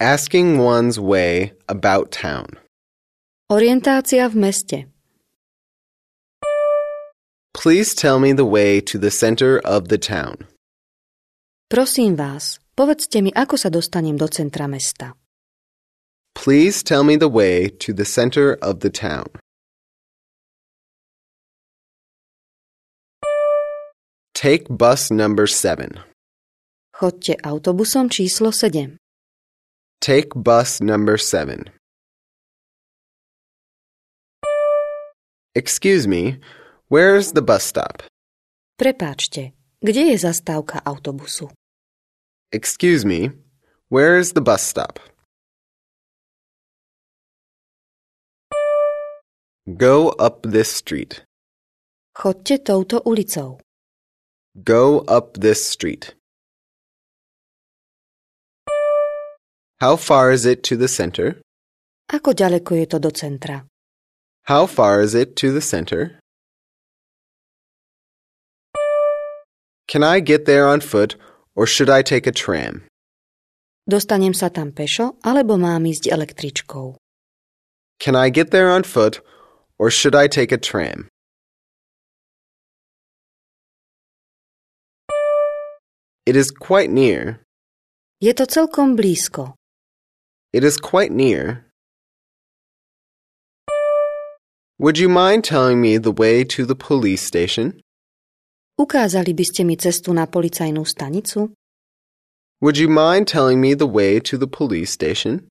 Asking one's way about town. Orientácia v meste. Please tell me the way to the center of the town. Prosím vás, povedzte mi, ako sa dostanem do centra mesta. Please tell me the way to the center of the town. Take bus number 7. Choďte autobusom číslo 7. Take bus number 7. Excuse me, where's the bus stop? Prepáčte, kde je zastávka autobusu? Excuse me, where's the bus stop? Go up this street. Choďte touto ulicou. Go up this street. How far is it to the center? Ako ďaleko je to do centra? How far is it to the center? Can I get there on foot or should I take a tram? Dostanem sa tam pešo, alebo mám ísť električkou? Can I get there on foot or should I take a tram? It is quite near. Je to celkom blízko. It is quite near. Would you mind telling me the way to the police station? Ukázali by ste mi cestu na policajnú stanicu? Would you mind telling me the way to the police station?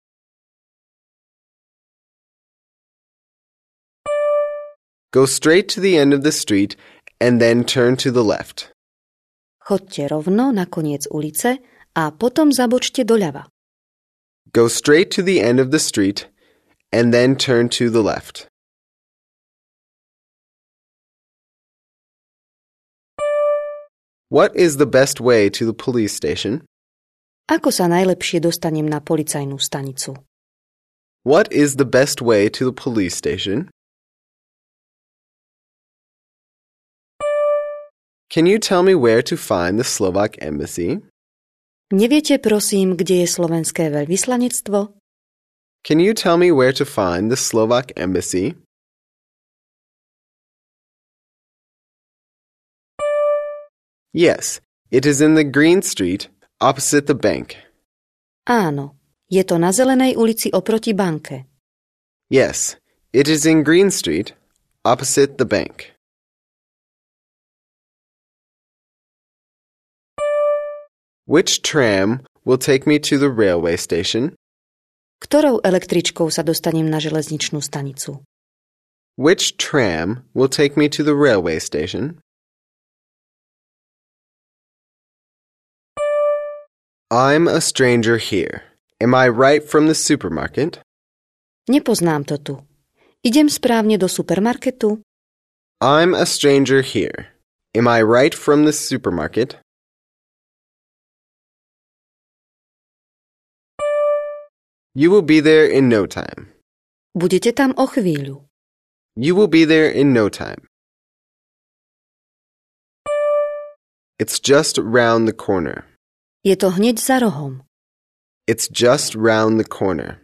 Go straight to the end of the street and then turn to the left. Choďte rovno na koniec ulice a potom zabočte doľava. Go straight to the end of the street and then turn to the left. What is the best way to the police station? Ako sa najlepšie dostanem na policajnú stanicu? What is the best way to the police station? Can you tell me where to find the Slovak embassy? Neviete, prosím, kde je slovenské veľvyslanectvo? Can you tell me where to find the Slovak embassy? Yes, it is in the Green Street, opposite the bank. Áno, je to na Zelenej ulici oproti banke. Yes, it is in Green Street, opposite the bank. Which tram will take me to the railway station? Ktorou električkou sa dostanem na železničnú stanicu? Which tram will take me to the railway station? I'm a stranger here. Am I right from the supermarket? Nepoznám to tu. Idem správne do supermarketu? I'm a stranger here. Am I right from the supermarket? You will be there in no time. Budete tam o chvíľu. You will be there in no time. It's just round the corner. Je to hneď za rohom. It's just round the corner.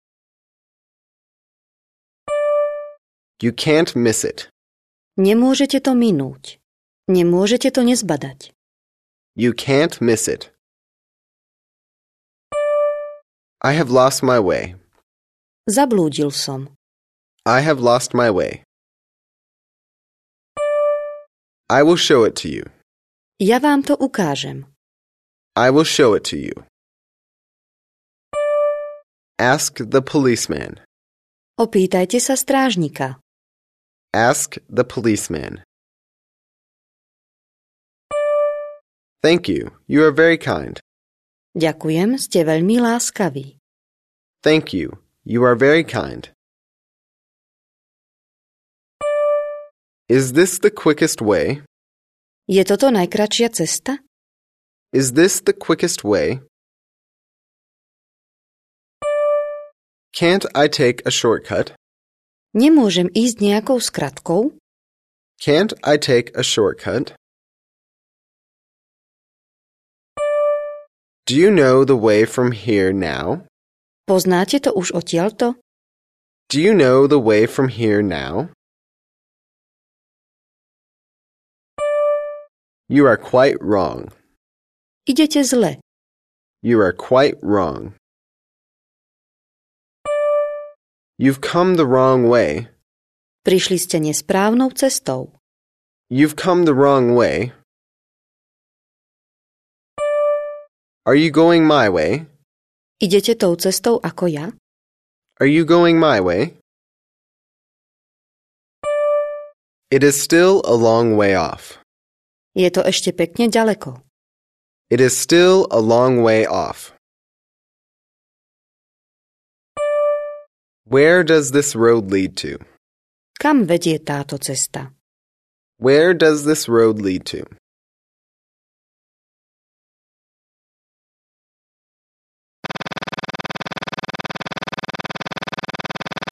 You can't miss it. Nemôžete to minúť. Nemôžete to nezbadať. You can't miss it. I have lost my way. Zablúdil som. I have lost my way. I will show it to you. Ja vám to ukážem. I will show it to you. Ask the policeman. Opýtajte sa strážnika. Ask the policeman. Thank you. You are very kind. Ďakujem, ste veľmi láskaví. Thank you. You are very kind. Is this the quickest way? Je toto najkratšia cesta? Is this the quickest way? Can't I take a shortcut? Nemôžem ísť nejakou skratkou? Can't I take a shortcut? Do you know the way from here now? Poznáte to už odtiaľto? Do you know the way from here now? You are quite wrong. Idete zle. You are quite wrong. You've come the wrong way. Prišli ste nesprávnou cestou. You've come the wrong way. Are you going my way? Idete tou cestou ako ja? Are you going my way? It is still a long way off. Je to ešte pekne ďaleko. It is still a long way off. Where does this road lead to? Kam vedie táto cesta? Where does this road lead to?